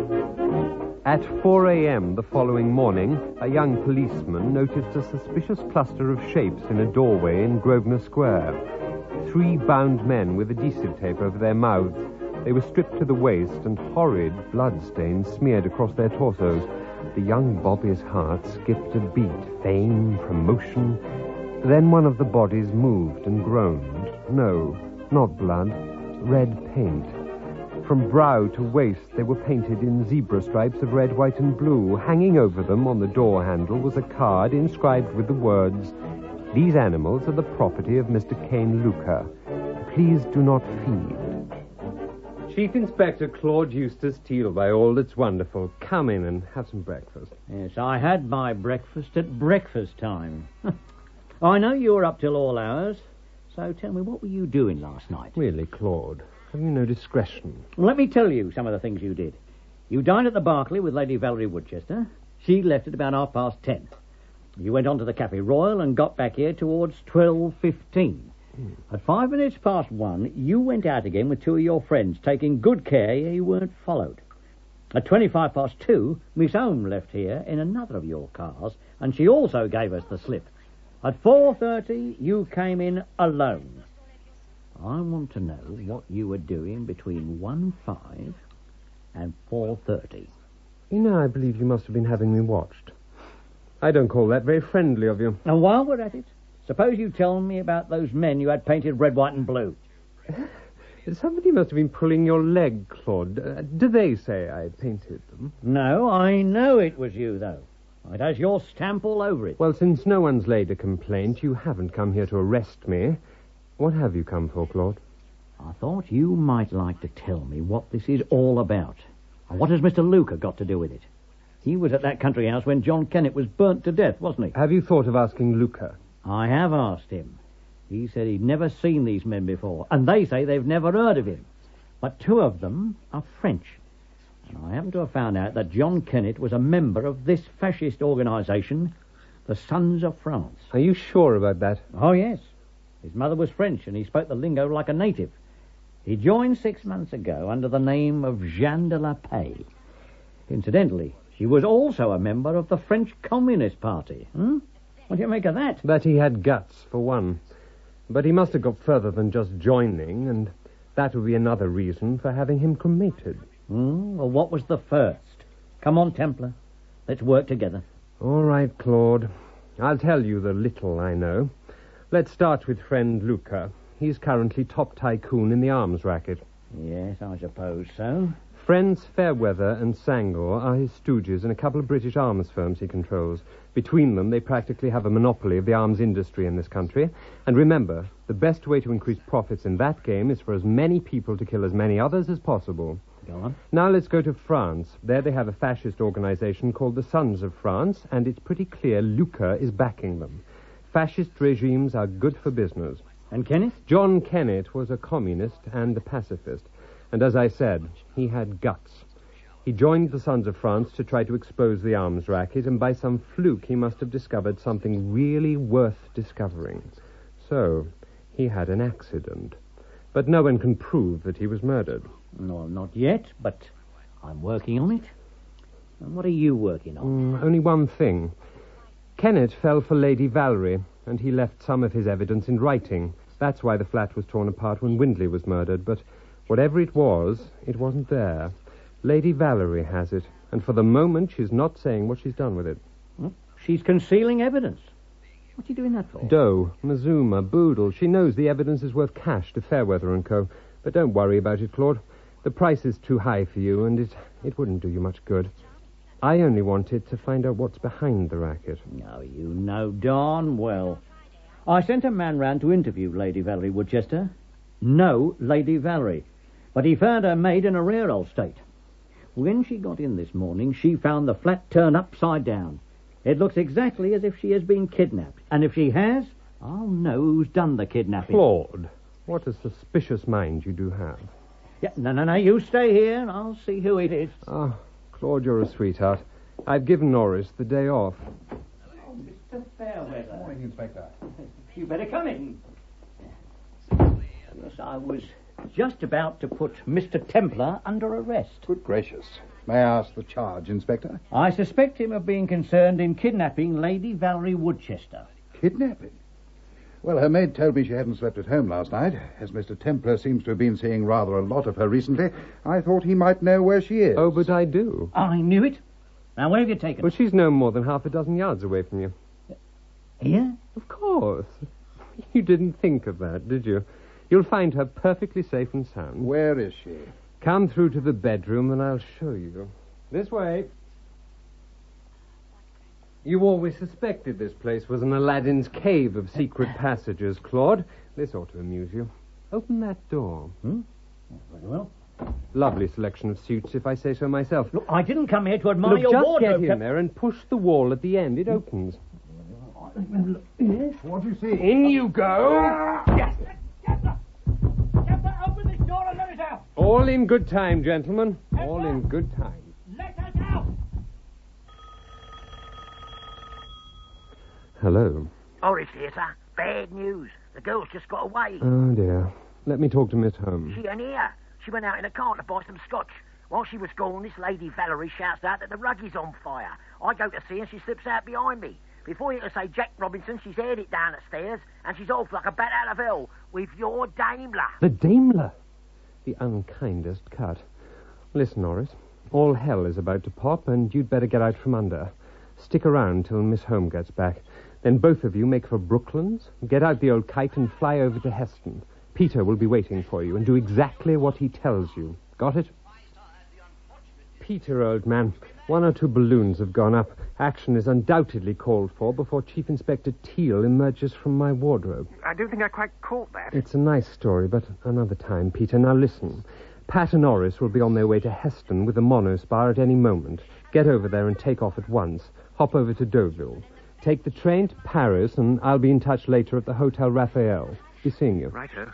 At four a.m. the following morning, a young policeman noticed a suspicious cluster of shapes in a doorway in Grosvenor Square. Three bound men with adhesive tape over their mouths. They were stripped to the waist, and horrid bloodstains smeared across their torsos. The young Bobby's heart skipped a beat. Fame, promotion. Then one of the bodies moved and groaned. No, not blood. Red paint. From brow to waist, they were painted in zebra stripes of red, white, and blue. Hanging over them on the door handle was a card inscribed with the words, "These animals are the property of Mister Kane Luca. Please do not feed." Chief Inspector Claude Eustace Teal, by all that's wonderful. Come in and have some breakfast. Yes, I had my breakfast at breakfast time. I know you were up till all hours, so tell me, what were you doing last night? Really, Claude? Have you no discretion? Well, let me tell you some of the things you did. You dined at the Berkeley with Lady Valerie Woodchester. She left at about half past ten. You went on to the Café Royal and got back here towards twelve fifteen. Mm. At five minutes past one, you went out again with two of your friends, taking good care you weren't followed. At twenty-five past two, Miss Home left here in another of your cars, and she also gave us the slip. At four thirty, you came in alone. I want to know what you were doing between one five and four thirty. You know, I believe you must have been having me watched. I don't call that very friendly of you. And while we're at it, suppose you tell me about those men you had painted red, white, and blue. Somebody must have been pulling your leg, Claude. Uh, do they say I painted them? No, I know it was you, though. It has your stamp all over it. Well, since no one's laid a complaint, you haven't come here to arrest me. What have you come for, Claude? I thought you might like to tell me what this is all about. And what has Mister Luca got to do with it? He was at that country house when John Kennett was burnt to death, wasn't he? Have you thought of asking Luca? I have asked him. He said he'd never seen these men before, and they say they've never heard of him. But two of them are French. And I happen to have found out that John Kennett was a member of this fascist organisation, the Sons of France. Are you sure about that? Oh, yes. His mother was French, and he spoke the lingo like a native. He joined six months ago under the name of Jeanne de la Paix. Incidentally, he was also a member of the French Communist Party. Hmm? What do you make of that? That he had guts, for one. But he must have got further than just joining, and that would be another reason for having him cremated. Hmm? Well, what was the first? Come on, Templar. Let's work together. All right, Claude. I'll tell you the little I know. Let's start with friend Luca. He's currently top tycoon in the arms racket. Yes, I suppose so. Friends Fairweather and Sangor are his stooges in a couple of British arms firms he controls. Between them, they practically have a monopoly of the arms industry in this country. And remember, the best way to increase profits in that game is for as many people to kill as many others as possible. Go on. Now let's go to France. There they have a fascist organization called the Sons of France, and it's pretty clear Luca is backing them. Fascist regimes are good for business. And Kenneth? John Kennett was a communist and a pacifist. And as I said, he had guts. He joined the Sons of France to try to expose the arms racket, and by some fluke he must have discovered something really worth discovering. So, he had an accident. But no one can prove that he was murdered. No, not yet, but I'm working on it. And what are you working on? Mm, only one thing. Kennett fell for Lady Valerie, and he left some of his evidence in writing. That's why the flat was torn apart when Windley was murdered, but whatever it was, it wasn't there. Lady Valerie has it, and for the moment she's not saying what she's done with it. Hmm? She's concealing evidence. What's she doing that for? Doe, Mazuma, Boodle. She knows the evidence is worth cash to Fairweather and Co. But don't worry about it, Claude. The price is too high for you, and it, it wouldn't do you much good. I only wanted to find out what's behind the racket. No, you know darn well. I sent a man round to interview Lady Valerie Woodchester. No Lady Valerie. But he found her maid in a rare old state. When she got in this morning, she found the flat turned upside down. It looks exactly as if she has been kidnapped. And if she has, I'll know who's done the kidnapping. Claude, what a suspicious mind you do have. Yeah, no, no, no, you stay here and I'll see who it is. Ah, Claude, you're a sweetheart. I've given Norris the day off. Oh, Mister Fairweather. Morning, Inspector. You better come in. Yes, I was just about to put Mister Templar under arrest. Good gracious. May I ask the charge, Inspector? I suspect him of being concerned in kidnapping Lady Valerie Woodchester. Kidnapping? Well, her maid told me she hadn't slept at home last night. As Mister Templar seems to have been seeing rather a lot of her recently, I thought he might know where she is. Oh, but I do. I knew it. Now, where have you taken Well, her? she's no more than half a dozen yards away from you. Here? Of course. You didn't think of that, did you? You'll find her perfectly safe and sound. Where is she? Come through to the bedroom and I'll show you. This way. You always suspected this place was an Aladdin's cave of secret passages, Claude. This ought to amuse you. Open that door. Hmm? Very well. Lovely selection of suits, if I say so myself. Look, I didn't come here to admire Look, your just wardrobe. get in there and push the wall at the end. It opens. Yes? What do you see? In you go. Yes. Open this door and let us out. All in good time, gentlemen. All in good time. Let us out. Hello. Horace here, sir. Bad news. The girl's just got away. Oh, dear. Let me talk to Miss Holmes. She ain't here. She went out in a car to buy some scotch. While she was gone, this Lady Valerie shouts out that the rug is on fire. I go to see and she slips out behind me. Before you can say Jack Robinson, she's aired it down the stairs, and she's off like a bat out of hell with your Daimler. The Daimler? The unkindest cut. Listen, Norris. All hell is about to pop, and you'd better get out from under. Stick around till Miss Holmes gets back. Then both of you make for Brooklands, get out the old kite and fly over to Heston. Peter will be waiting for you, and do exactly what he tells you. Got it? Peter, old man, one or two balloons have gone up. Action is undoubtedly called for before Chief Inspector Teal emerges from my wardrobe. I don't think I quite caught that. It's a nice story, but another time, Peter. Now listen. Pat and Norris will be on their way to Heston with the monospar at any moment. Get over there and take off at once. Hop over to Deauville. Take the train to Paris, and I'll be in touch later at the Hotel Raphael. Be seeing you. Righto.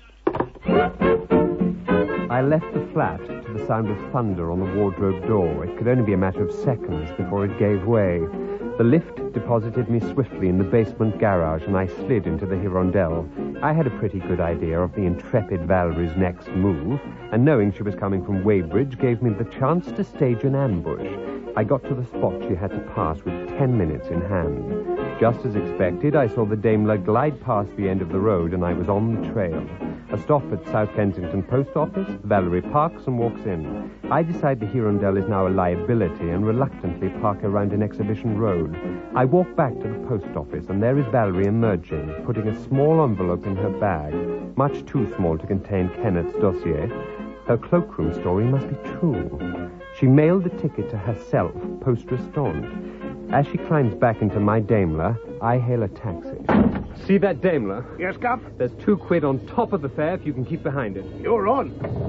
I left the flat to the sound of thunder on the wardrobe door. It could only be a matter of seconds before it gave way. The lift deposited me swiftly in the basement garage, and I slid into the Hirondelle. I had a pretty good idea of the intrepid Valerie's next move, and knowing she was coming from Weybridge gave me the chance to stage an ambush. I got to the spot she had to pass with ten minutes in hand. Just as expected, I saw the Daimler glide past the end of the road, and I was on the trail. A stop at South Kensington Post Office, Valerie parks and walks in. I decide the Hirondelle is now a liability and reluctantly park around an exhibition road. I walk back to the post office, and there is Valerie emerging, putting a small envelope in her bag, much too small to contain Kenneth's dossier. Her cloakroom story must be true. She mailed the ticket to herself, poste restante. As she climbs back into my Daimler, I hail a taxi. See that Daimler? Yes, Cap? There's two quid on top of the fare if you can keep behind it. You're on.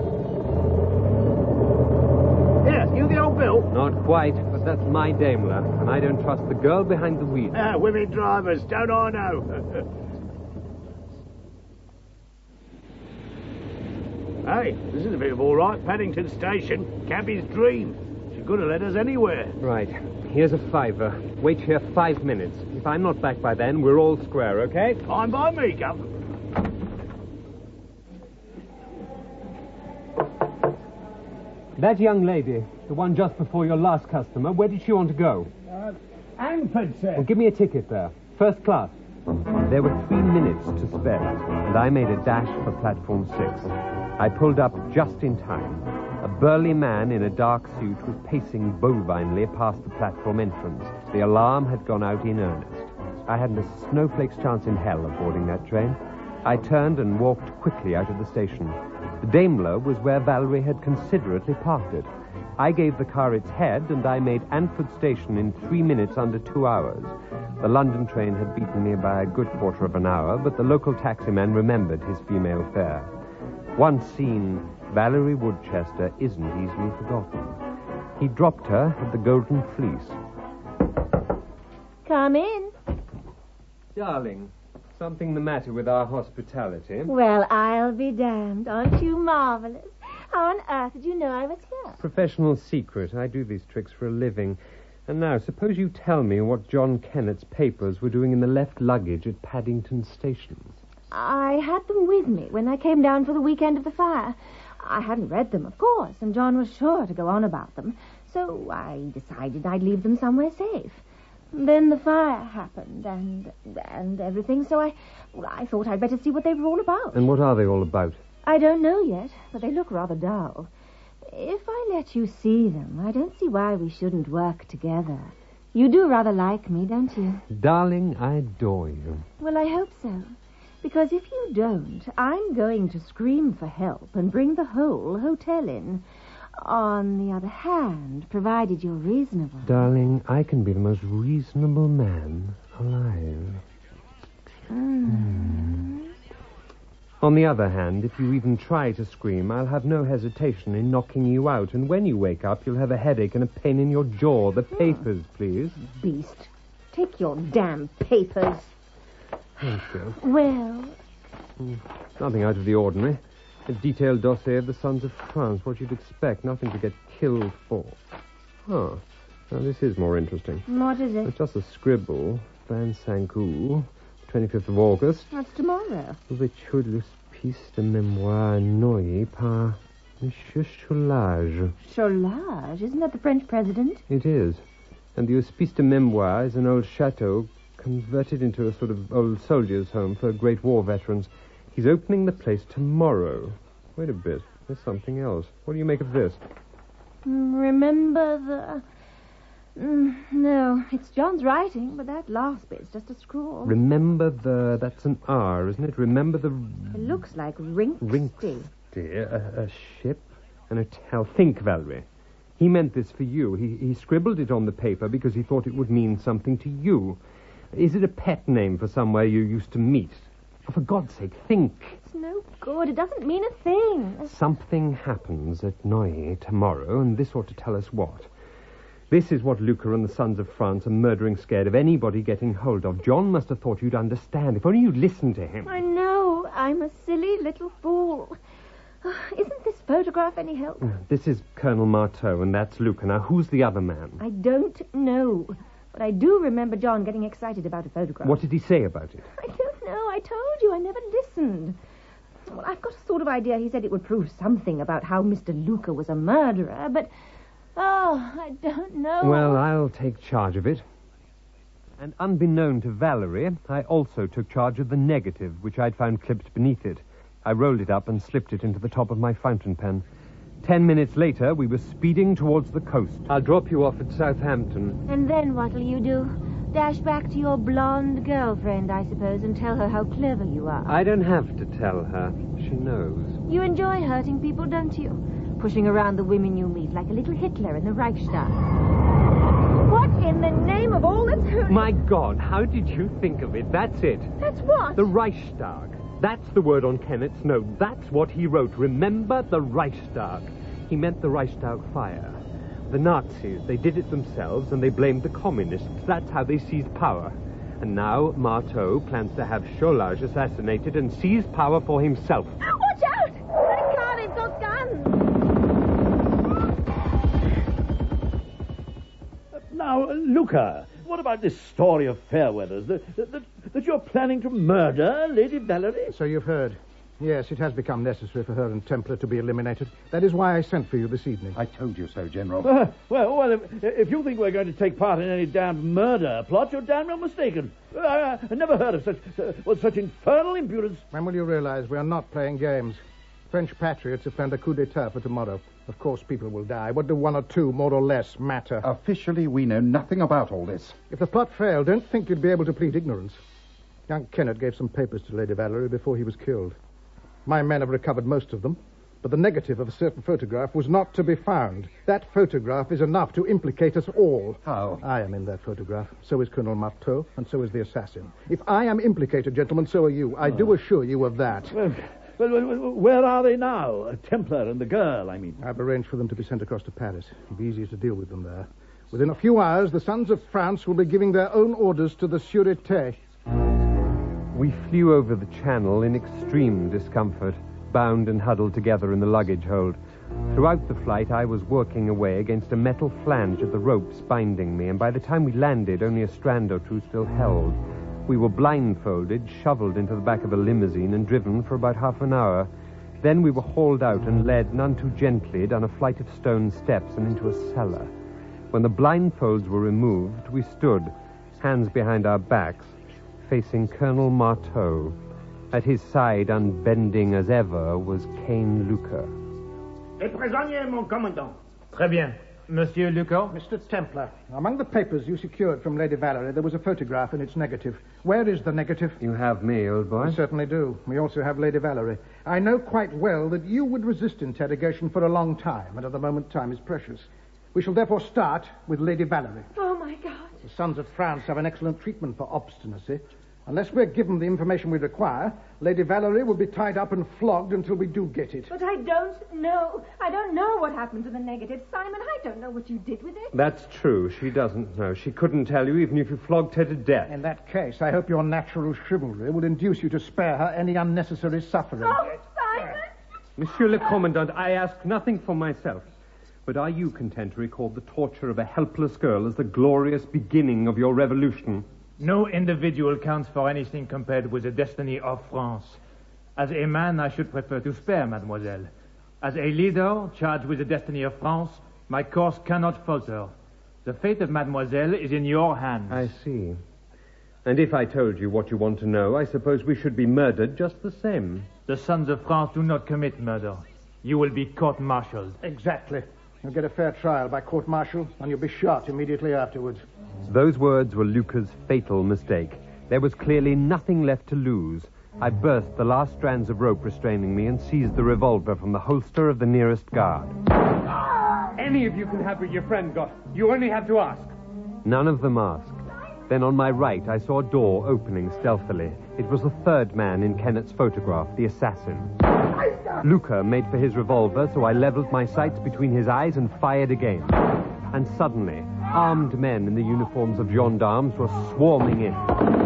Here, you the old bill? Not quite, but that's my Daimler, and I don't trust the girl behind the wheel. Ah, women drivers, don't I know? Hey, this is a bit of all right. Paddington Station, Cabby's dream. She could have led us anywhere. Right. Here's a fiver. Wait here five minutes. If I'm not back by then, we're all square, okay? Fine by me, Gov. That young lady, the one just before your last customer, where did she want to go? Uh, Angford, sir. Well, give me a ticket there. First class. There were three minutes to spare, and I made a dash for platform six. I pulled up just in time. A burly man in a dark suit was pacing bovinely past the platform entrance. The alarm had gone out in earnest. I hadn't a snowflake's chance in hell of boarding that train. I turned and walked quickly out of the station. The Daimler was where Valerie had considerately parked it. I gave the car its head, and I made Anford Station in three minutes under two hours. The London train had beaten me by a good quarter of an hour, but the local taximan remembered his female fare. Once seen, Valerie Woodchester isn't easily forgotten. He dropped her at the Golden Fleece. Come in. Darling, something the matter with our hospitality? Well, I'll be damned. Aren't you marvelous? How on earth did you know I was here? Professional secret. I do these tricks for a living. And now, suppose you tell me what John Kennett's papers were doing in the left luggage at Paddington Station. I had them with me when I came down for the weekend of the fire. I hadn't read them, of course, and John was sure to go on about them, so I decided I'd leave them somewhere safe. Then the fire happened, and and everything, so I, well, I thought I'd better see what they were all about. And what are they all about? I don't know yet, but they look rather dull. If I let you see them, I don't see why we shouldn't work together. You do rather like me, don't you? Darling, I adore you. Well, I hope so. Because if you don't, I'm going to scream for help and bring the whole hotel in. On the other hand, provided you're reasonable. Darling, I can be the most reasonable man alive. Mm. Mm. On the other hand, if you even try to scream, I'll have no hesitation in knocking you out, and when you wake up, you'll have a headache and a pain in your jaw. The papers, please. Beast. Take your damn papers. Thank you. Well... Mm. Nothing out of the ordinary. A detailed dossier of the Sons of France. What you'd expect. Nothing to get killed for. Oh. Now, this is more interesting. What is it? It's just a scribble. Van Sankou, twenty-fifth of August. That's tomorrow. Ouverture de l'hospice de mémoire Noyer par Monsieur Cholage. Cholage? Isn't that the French president? It is. And the Hospice de Mémoire is an old chateau converted into a sort of old soldiers' home for great war veterans. He's opening the place tomorrow. Wait a bit. There's something else. What do you make of this? Remember the... Mm, no, it's John's writing, but that last bit's just a scrawl. Remember the... That's an R, isn't it? Remember the... It looks like Rinksty. Rinksty. A, a ship? An hotel. Think, Valerie. He meant this for you. He, he scribbled it on the paper because he thought it would mean something to you. Is it a pet name for somewhere you used to meet? Oh, for God's sake, think. It's no good. It doesn't mean a thing. Something happens at Noyer tomorrow, and this ought to tell us what. This is what Lucas and the Sons of France are murdering scared of anybody getting hold of. John must have thought you'd understand. If only you'd listen to him. I know. I'm a silly little fool. Isn't this photograph any help? This is Colonel Marteau, and that's Lucas. Now, who's the other man? I don't know. But I do remember John getting excited about a photograph. What did he say about it? I don't know. I told you. I never listened. Well, I've got a sort of idea he said it would prove something about how Mister Lucas was a murderer, but... Oh, I don't know. Well, I'll take charge of it. And unbeknown to Valerie, I also took charge of the negative, which I'd found clipped beneath it. I rolled it up and slipped it into the top of my fountain pen. Ten minutes later, we were speeding towards the coast. I'll drop you off at Southampton. And then what'll you do? Dash back to your blonde girlfriend, I suppose, and tell her how clever you are. I don't have to tell her. She knows. You enjoy hurting people, don't you? Pushing around the women you meet like a little Hitler in the Reichstag. What in the name of all that's holy... My God, how did you think of it? That's it. That's what? The Reichstag. That's the word on Kenneth's note. That's what he wrote. Remember the Reichstag. He meant the Reichstag fire. The Nazis, they did it themselves, and they blamed the communists. That's how they seized power. And now Marteau plans to have Cholage assassinated and seize power for himself. Watch out! That car, they've got guns! Now, Lucas, what about this story of Fairweather's? That, that, that you're planning to murder Lady Valerie? So you've heard. Yes, it has become necessary for her and Templar to be eliminated. That is why I sent for you this evening. I told you so, General. Uh, well, well, if, if you think we're going to take part in any damned murder plot, you're damn well mistaken. I, I never heard of such, uh, well, such infernal impudence. When will you realize we are not playing games? French patriots have planned a coup d'etat for tomorrow. Of course, people will die. What do one or two, more or less, matter? Officially, we know nothing about all this. If the plot failed, don't think you'd be able to plead ignorance. Young Kennett gave some papers to Lady Valerie before he was killed. My men have recovered most of them, but the negative of a certain photograph was not to be found. That photograph is enough to implicate us all. How? I am in that photograph. So is Colonel Marteau, and so is the assassin. If I am implicated, gentlemen, so are you. I oh. do assure you of that. Well, well, well, where are they now? Templar and the girl, I mean. I've arranged for them to be sent across to Paris. It'll be easier to deal with them there. Within a few hours, the Sons of France will be giving their own orders to the Sûreté. We flew over the channel in extreme discomfort, bound and huddled together in the luggage hold. Throughout the flight, I was working away against a metal flange of the ropes binding me, and by the time we landed, only a strand or two still held. We were blindfolded, shoveled into the back of a limousine, and driven for about half an hour. Then we were hauled out and led, none too gently, down a flight of stone steps and into a cellar. When the blindfolds were removed, we stood, hands behind our backs, facing Colonel Marteau. At his side, unbending as ever, was Cain Lucas. Et prisonnier, mon commandant. Très bien. Monsieur Lucas? Mister Templar, among the papers you secured from Lady Valerie, there was a photograph in its negative. Where is the negative? You have me, old boy. We certainly do. We also have Lady Valerie. I know quite well that you would resist interrogation for a long time, and at the moment time is precious. We shall therefore start with Lady Valerie. Oh, my God. The Sons of France have an excellent treatment for obstinacy. Unless we're given the information we require, Lady Valerie will be tied up and flogged until we do get it. But I don't know. I don't know what happened to the negative. Simon, I don't know what you did with it. That's true. She doesn't know. She couldn't tell you even if you flogged her to death. In that case, I hope your natural chivalry will induce you to spare her any unnecessary suffering. Oh, Simon! Monsieur le Commandant, I ask nothing for myself. But are you content to record the torture of a helpless girl as the glorious beginning of your revolution? No individual counts for anything compared with the destiny of France. As a man, I should prefer to spare mademoiselle. As a leader charged with the destiny of France, my course cannot falter. The fate of mademoiselle is in your hands. I see. And if I told you what you want to know, I suppose we should be murdered just the same. The Sons of France do not commit murder. You will be court-martialed. Exactly. You'll get a fair trial by court-martial, and you'll be shot immediately afterwards. Those words were Lucas' fatal mistake. There was clearly nothing left to lose. I burst the last strands of rope restraining me and seized the revolver from the holster of the nearest guard. Any of you can have what your friend got. You only have to ask. None of them asked. Then on my right, I saw a door opening stealthily. It was the third man in Kennett's photograph, the assassin. Lucas made for his revolver, so I leveled my sights between his eyes and fired again. And suddenly, Armed men in the uniforms of gendarmes were swarming in.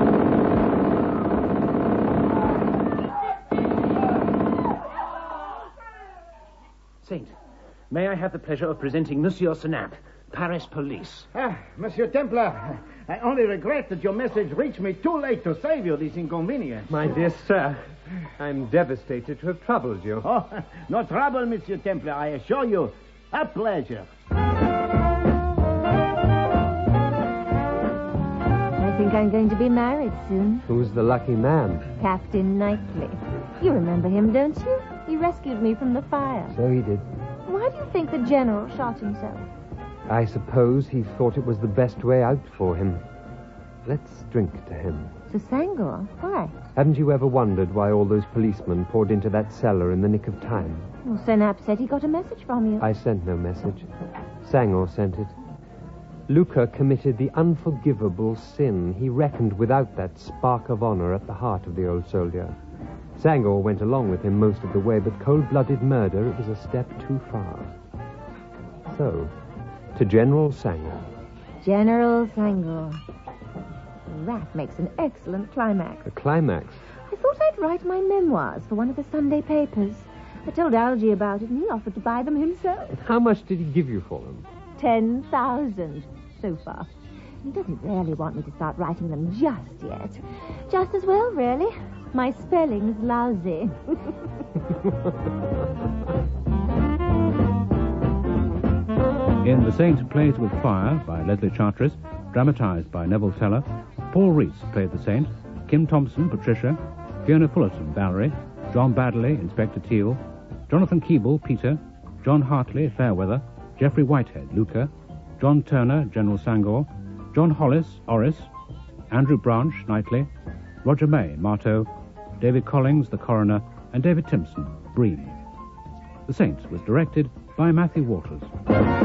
Saint, may I have the pleasure of presenting Monsieur Senap, Paris police? Ah, Monsieur Templar, I only regret that your message reached me too late to save you this inconvenience. My dear sir, I'm devastated to have troubled you. Oh, no trouble, Monsieur Templar, I assure you. A pleasure. I think I'm going to be married soon. Who's the lucky man? Captain Knightley. You remember him, don't you? He rescued me from the fire. So he did. Why do you think the general shot himself? I suppose he thought it was the best way out for him. Let's drink to him. To Sangor? Why? Haven't you ever wondered why all those policemen poured into that cellar in the nick of time? Well, Senap said he got a message from you. I sent no message. Sangor sent it. Luca committed the unforgivable sin. He reckoned without that spark of honor at the heart of the old soldier. Sangor went along with him most of the way, but cold-blooded murder, it was a step too far. So, to General Sangor. General Sangor. That makes an excellent climax. A climax? I thought I'd write my memoirs for one of the Sunday papers. I told Algy about it, and he offered to buy them himself. How much did he give you for them? Ten thousand, so far. He doesn't really want me to start writing them just yet. Just as well, really. My spelling's lousy. In The Saint Plays with Fire by Leslie Charteris, dramatised by Neville Teller, Paul Rees played the Saint, Kim Thompson, Patricia, Fiona Fullerton, Valerie, John Baddeley, Inspector Teal, Jonathan Keeble, Peter, John Hartley, Fairweather, Geoffrey Whitehead, Luca, John Turner, General Sangor, John Hollis, Oris, Andrew Branch, Knightley, Roger May, Marteau, David Collings, the Coroner, and David Timpson, Breen. The Saint was directed by Matthew Waters.